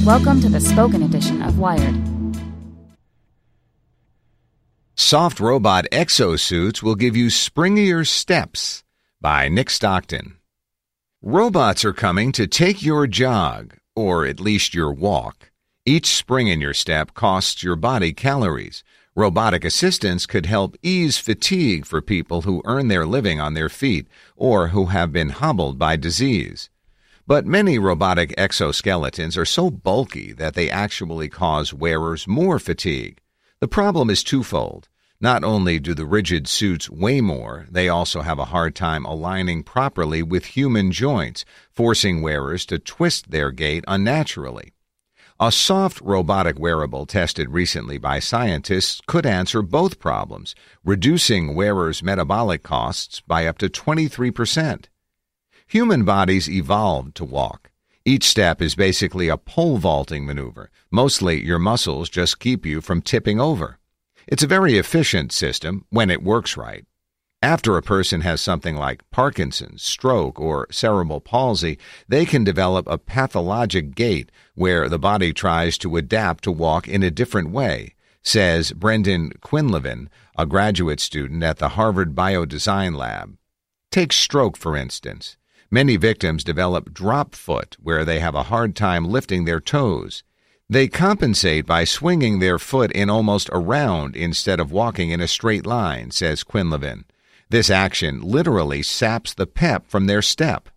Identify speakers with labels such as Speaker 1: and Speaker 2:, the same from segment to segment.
Speaker 1: Welcome to the spoken edition of Wired.
Speaker 2: Soft robot exosuits will give you springier steps by Nick Stockton. Robots are coming to take your jog, or at least your walk. Each spring in your step costs your body calories. Robotic assistants could help ease fatigue for people who earn their living on their feet or who have been hobbled by disease. But many robotic exoskeletons are so bulky that they actually cause wearers more fatigue. The problem is twofold. Not only do the rigid suits weigh more, they also have a hard time aligning properly with human joints, forcing wearers to twist their gait unnaturally. A soft robotic wearable tested recently by scientists could answer both problems, reducing wearers' metabolic costs by up to 23%. Human bodies evolved to walk. Each step is basically a pole vaulting maneuver. Mostly your muscles just keep you from tipping over. It's a very efficient system when it works right. After a person has something like Parkinson's, stroke, or cerebral palsy, they can develop a pathologic gait where the body tries to adapt to walk in a different way, says Brendan Quinlivan, a graduate student at the Harvard Biodesign Lab. Take stroke, for instance. Many victims develop drop foot, where they have a hard time lifting their toes. They compensate by swinging their foot in almost around instead of walking in a straight line, says Quinlivan. This action literally saps the pep from their step.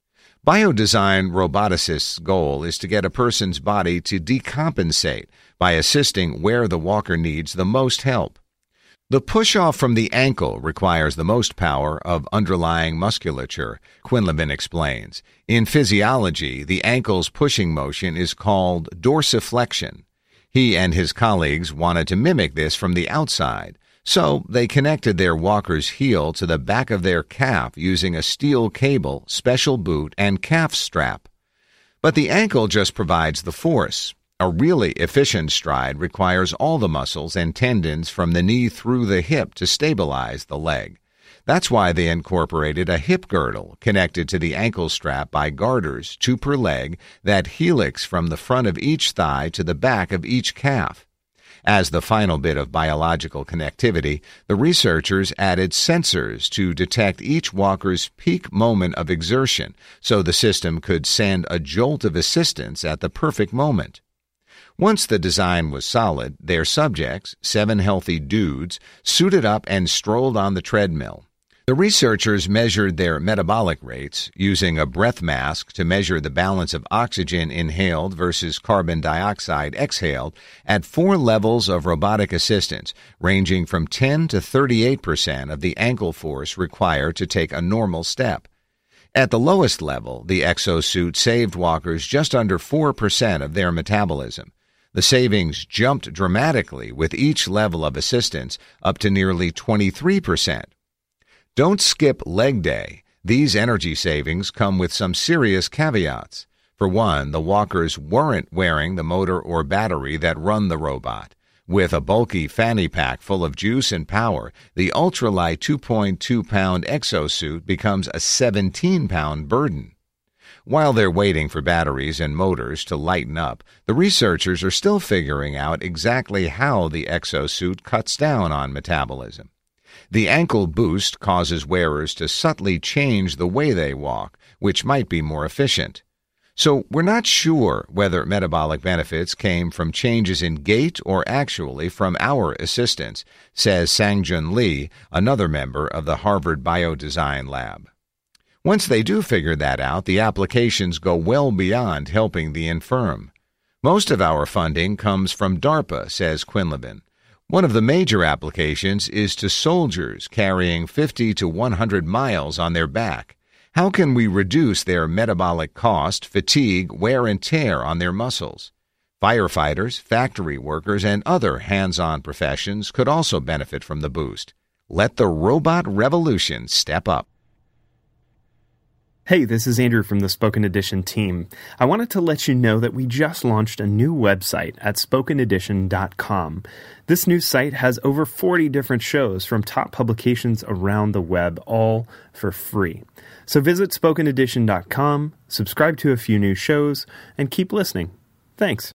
Speaker 2: Biodesign roboticists' goal is to get a person's body to decompensate by assisting where the walker needs the most help. The push-off from the ankle requires the most power of underlying musculature, Quinlivan explains. In physiology, the ankle's pushing motion is called dorsiflexion. He and his colleagues wanted to mimic this from the outside, so they connected their walker's heel to the back of their calf using a steel cable, special boot, and calf strap. But the ankle just provides the force. A really efficient stride requires all the muscles and tendons from the knee through the hip to stabilize the leg. That's why they incorporated a hip girdle connected to the ankle strap by garters, 2 per leg, that helix from the front of each thigh to the back of each calf. As the final bit of biological connectivity, the researchers added sensors to detect each walker's peak moment of exertion so the system could send a jolt of assistance at the perfect moment. Once the design was solid, their subjects, 7 healthy dudes, suited up and strolled on the treadmill. The researchers measured their metabolic rates using a breath mask to measure the balance of oxygen inhaled versus carbon dioxide exhaled at 4 levels of robotic assistance, ranging from 10 to 38% of the ankle force required to take a normal step. At the lowest level, the exosuit saved walkers just under 4% of their metabolism. The savings jumped dramatically with each level of assistance up to nearly 23%. Don't skip leg day. These energy savings come with some serious caveats. For one, the walkers weren't wearing the motor or battery that run the robot. With a bulky fanny pack full of juice and power, the ultralight 2.2-pound exosuit becomes a 17-pound burden. While they're waiting for batteries and motors to lighten up, the researchers are still figuring out exactly how the exosuit cuts down on metabolism. The ankle boost causes wearers to subtly change the way they walk, which might be more efficient. So we're not sure whether metabolic benefits came from changes in gait or actually from our assistance, says Sang-Jun Lee, another member of the Harvard Biodesign Lab. Once they do figure that out, the applications go well beyond helping the infirm. Most of our funding comes from DARPA, says Quinlivan. One of the major applications is to soldiers carrying 50 to 100 miles on their back. How can we reduce their metabolic cost, fatigue, wear and tear on their muscles? Firefighters, factory workers, and other hands-on professions could also benefit from the boost. Let the robot revolution step up.
Speaker 3: Hey, this is Andrew from the Spoken Edition team. I wanted to let you know that we just launched a new website at spokenedition.com. This new site has over 40 different shows from top publications around the web, all for free. So visit spokenedition.com, subscribe to a few new shows, and keep listening. Thanks.